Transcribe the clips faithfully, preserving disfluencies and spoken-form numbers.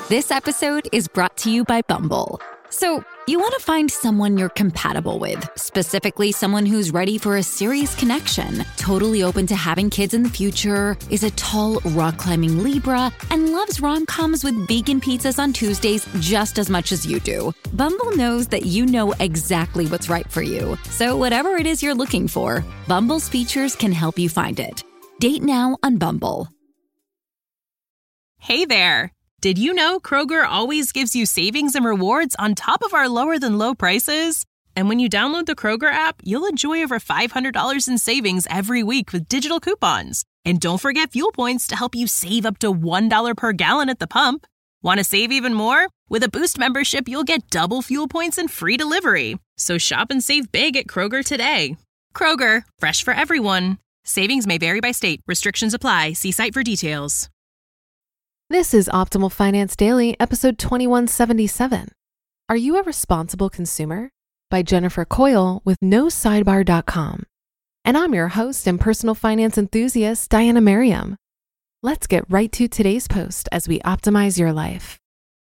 This episode is brought to you by Bumble. So, you want to find someone you're compatible with, specifically someone who's ready for a serious connection, totally open to having kids in the future, is a tall, rock-climbing Libra, and loves rom-coms with vegan pizzas on Tuesdays just as much as you do. Bumble knows that you know exactly what's right for you. So whatever it is you're looking for, Bumble's features can help you find it. Date now on Bumble. Hey there. Did you know Kroger always gives you savings and rewards on top of our lower than low prices? And when you download the Kroger app, you'll enjoy over five hundred dollars in savings every week with digital coupons. And don't forget fuel points to help you save up to one dollar per gallon at the pump. Want to save even more? With a Boost membership, you'll get double fuel points and free delivery. So shop and save big at Kroger today. Kroger, fresh for everyone. Savings may vary by state. Restrictions apply. See site for details. This is Optimal Finance Daily, episode twenty-one seventy-seven. Are You a Responsible Consumer? By Jennifer Coyle with no sidebar dot com. And I'm your host and personal finance enthusiast, Diana Merriam. Let's get right to today's post as we optimize your life.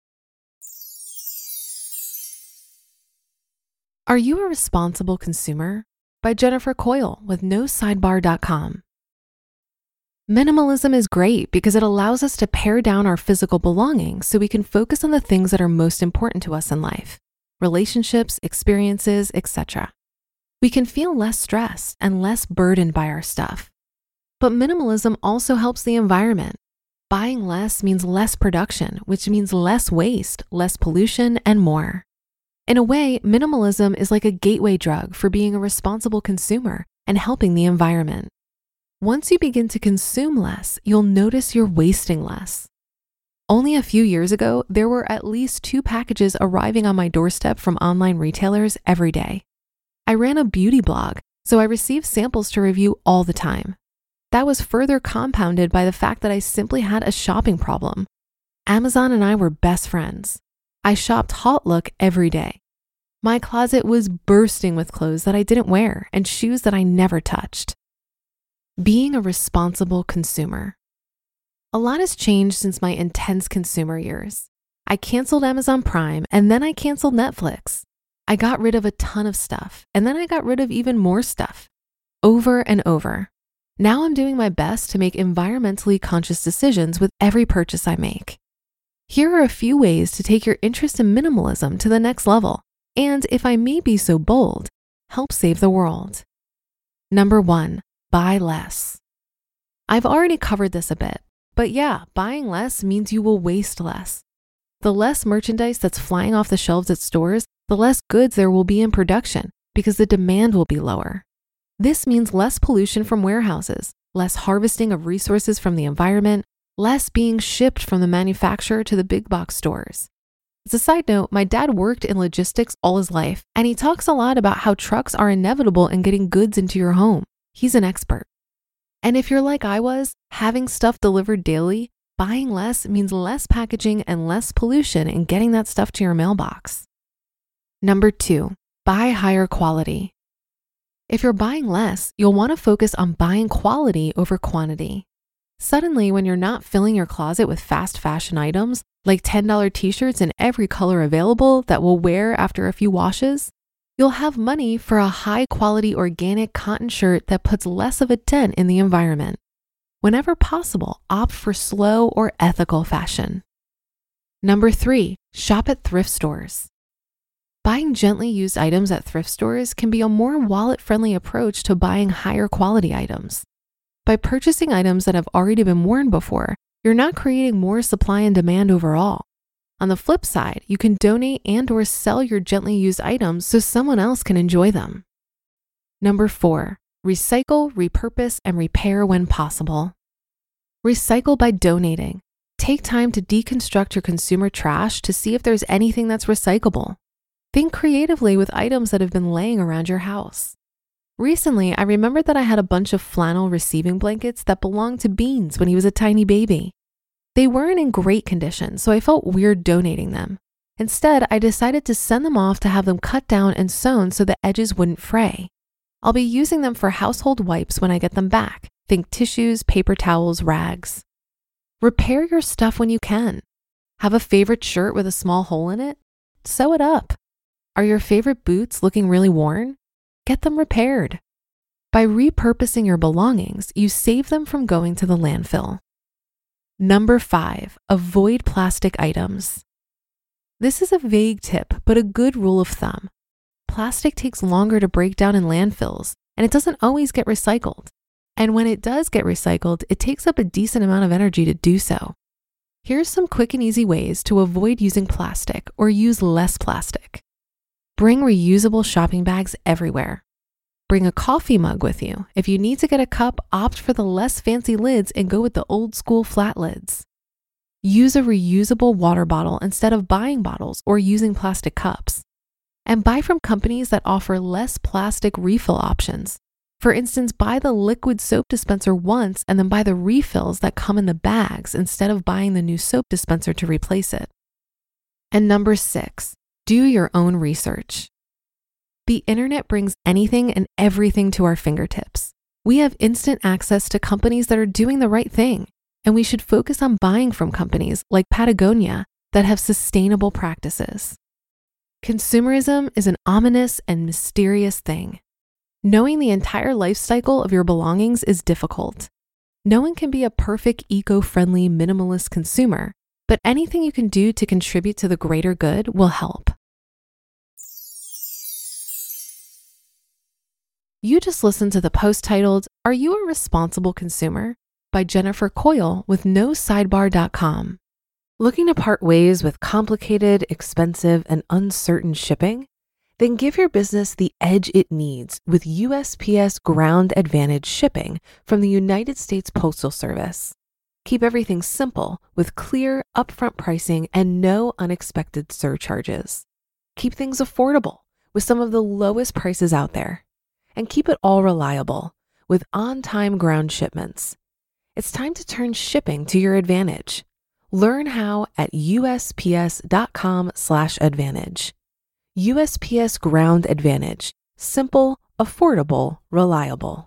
Are You a Responsible Consumer? By Jennifer Coyle with no sidebar dot com. Minimalism is great because it allows us to pare down our physical belongings so we can focus on the things that are most important to us in life, relationships, experiences, et cetera. We can feel less stressed and less burdened by our stuff. But minimalism also helps the environment. Buying less means less production, which means less waste, less pollution, and more. In a way, minimalism is like a gateway drug for being a responsible consumer and helping the environment. Once you begin to consume less, you'll notice you're wasting less. Only a few years ago, there were at least two packages arriving on my doorstep from online retailers every day. I ran a beauty blog, so I received samples to review all the time. That was further compounded by the fact that I simply had a shopping problem. Amazon and I were best friends. I shopped HauteLook every day. My closet was bursting with clothes that I didn't wear and shoes that I never touched. Being a responsible consumer. A lot has changed since my intense consumer years. I canceled Amazon Prime and then I canceled Netflix. I got rid of a ton of stuff and then I got rid of even more stuff. Over and over. Now I'm doing my best to make environmentally conscious decisions with every purchase I make. Here are a few ways to take your interest in minimalism to the next level and, if I may be so bold, help save the world. Number one. Buy less. I've already covered this a bit, but yeah, buying less means you will waste less. The less merchandise that's flying off the shelves at stores, the less goods there will be in production because the demand will be lower. This means less pollution from warehouses, less harvesting of resources from the environment, less being shipped from the manufacturer to the big box stores. As a side note, my dad worked in logistics all his life, and he talks a lot about how trucks are inevitable in getting goods into your home. He's an expert. And if you're like I was, having stuff delivered daily, buying less means less packaging and less pollution in getting that stuff to your mailbox. Number two, buy higher quality. If you're buying less, you'll want to focus on buying quality over quantity. Suddenly, when you're not filling your closet with fast fashion items, like ten dollar t-shirts in every color available that we'll wear after a few washes, you'll have money for a high-quality organic cotton shirt that puts less of a dent in the environment. Whenever possible, opt for slow or ethical fashion. Number three, shop at thrift stores. Buying gently used items at thrift stores can be a more wallet-friendly approach to buying higher quality items. By purchasing items that have already been worn before, you're not creating more supply and demand overall. On the flip side, you can donate and or sell your gently used items so someone else can enjoy them. Number four, recycle, repurpose, and repair when possible. Recycle by donating. Take time to deconstruct your consumer trash to see if there's anything that's recyclable. Think creatively with items that have been laying around your house. Recently, I remembered that I had a bunch of flannel receiving blankets that belonged to Beans when he was a tiny baby. They weren't in great condition, so I felt weird donating them. Instead, I decided to send them off to have them cut down and sewn so the edges wouldn't fray. I'll be using them for household wipes when I get them back. Think tissues, paper towels, rags. Repair your stuff when you can. Have a favorite shirt with a small hole in it? Sew it up. Are your favorite boots looking really worn? Get them repaired. By repurposing your belongings, you save them from going to the landfill. Number five, avoid plastic items. This is a vague tip, but a good rule of thumb. Plastic takes longer to break down in landfills, and it doesn't always get recycled. And when it does get recycled, it takes up a decent amount of energy to do so. Here's some quick and easy ways to avoid using plastic or use less plastic. Bring reusable shopping bags everywhere. Bring a coffee mug with you. If you need to get a cup, opt for the less fancy lids and go with the old school flat lids. Use a reusable water bottle instead of buying bottles or using plastic cups. And buy from companies that offer less plastic refill options. For instance, buy the liquid soap dispenser once and then buy the refills that come in the bags instead of buying the new soap dispenser to replace it. And number six, do your own research. The internet brings anything and everything to our fingertips. We have instant access to companies that are doing the right thing, and we should focus on buying from companies like Patagonia that have sustainable practices. Consumerism is an ominous and mysterious thing. Knowing the entire life cycle of your belongings is difficult. No one can be a perfect eco-friendly minimalist consumer, but anything you can do to contribute to the greater good will help. You just listened to the post titled, "Are You a Responsible Consumer?" by Jennifer Coyle with no sidebar dot com. Looking to part ways with complicated, expensive, and uncertain shipping? Then give your business the edge it needs with U S P S Ground Advantage shipping from the United States Postal Service. Keep everything simple with clear, upfront pricing and no unexpected surcharges. Keep things affordable with some of the lowest prices out there. And keep it all reliable with on-time ground shipments. It's time to turn shipping to your advantage. Learn how at U S P S dot com slash advantage. U S P S Ground Advantage. Simple, affordable, reliable.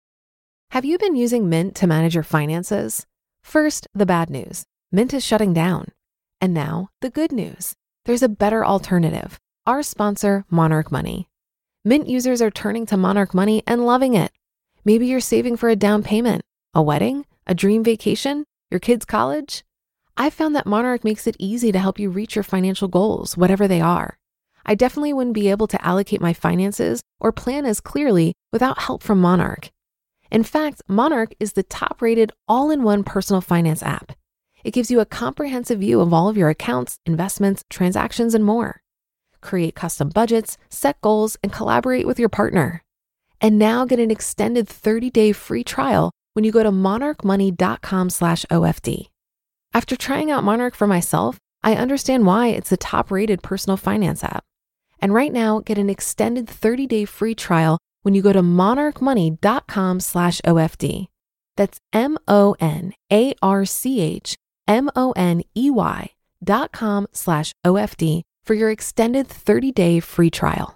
Have you been using Mint to manage your finances? First, the bad news. Mint is shutting down. And now, the good news. There's a better alternative. Our sponsor, Monarch Money. Mint users are turning to Monarch Money and loving it. Maybe you're saving for a down payment, a wedding, a dream vacation, your kids' college. I've found that Monarch makes it easy to help you reach your financial goals, whatever they are. I definitely wouldn't be able to allocate my finances or plan as clearly without help from Monarch. In fact, Monarch is the top-rated all-in-one personal finance app. It gives you a comprehensive view of all of your accounts, investments, transactions, and more. Create custom budgets, set goals, and collaborate with your partner. And now get an extended thirty-day free trial when you go to monarch money dot com slash O F D. After trying out Monarch for myself, I understand why it's the top-rated personal finance app. And right now, get an extended thirty-day free trial when you go to monarch money dot com slash O F D. That's M O N A R C H M O N E Y dot com slash O F D for your extended thirty-day free trial.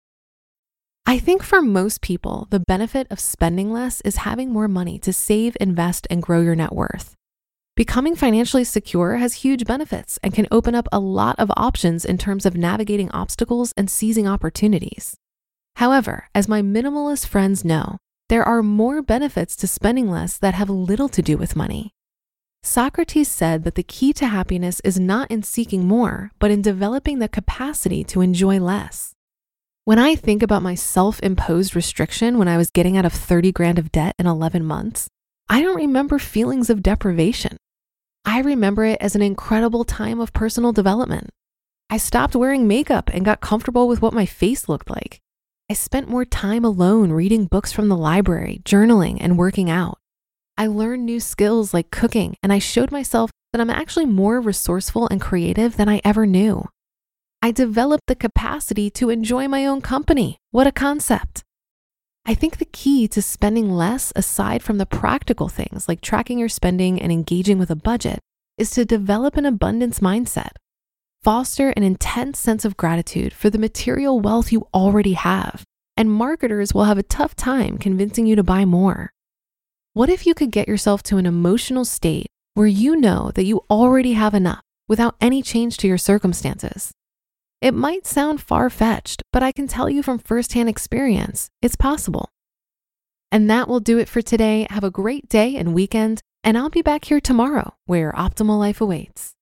I think for most people, the benefit of spending less is having more money to save, invest, and grow your net worth. Becoming financially secure has huge benefits and can open up a lot of options in terms of navigating obstacles and seizing opportunities. However, as my minimalist friends know, there are more benefits to spending less that have little to do with money. Socrates said that the key to happiness is not in seeking more, but in developing the capacity to enjoy less. When I think about my self-imposed restriction when I was getting out of thirty grand of debt in eleven months, I don't remember feelings of deprivation. I remember it as an incredible time of personal development. I stopped wearing makeup and got comfortable with what my face looked like. I spent more time alone reading books from the library, journaling, and working out. I learned new skills like cooking, and I showed myself that I'm actually more resourceful and creative than I ever knew. I developed the capacity to enjoy my own company. What a concept. I think the key to spending less, aside from the practical things like tracking your spending and engaging with a budget, is to develop an abundance mindset. Foster an intense sense of gratitude for the material wealth you already have, and marketers will have a tough time convincing you to buy more. What if you could get yourself to an emotional state where you know that you already have enough without any change to your circumstances. It might sound far-fetched, but I can tell you from firsthand experience, it's possible. And that will do it for today. Have a great day and weekend, and I'll be back here tomorrow where your optimal life awaits.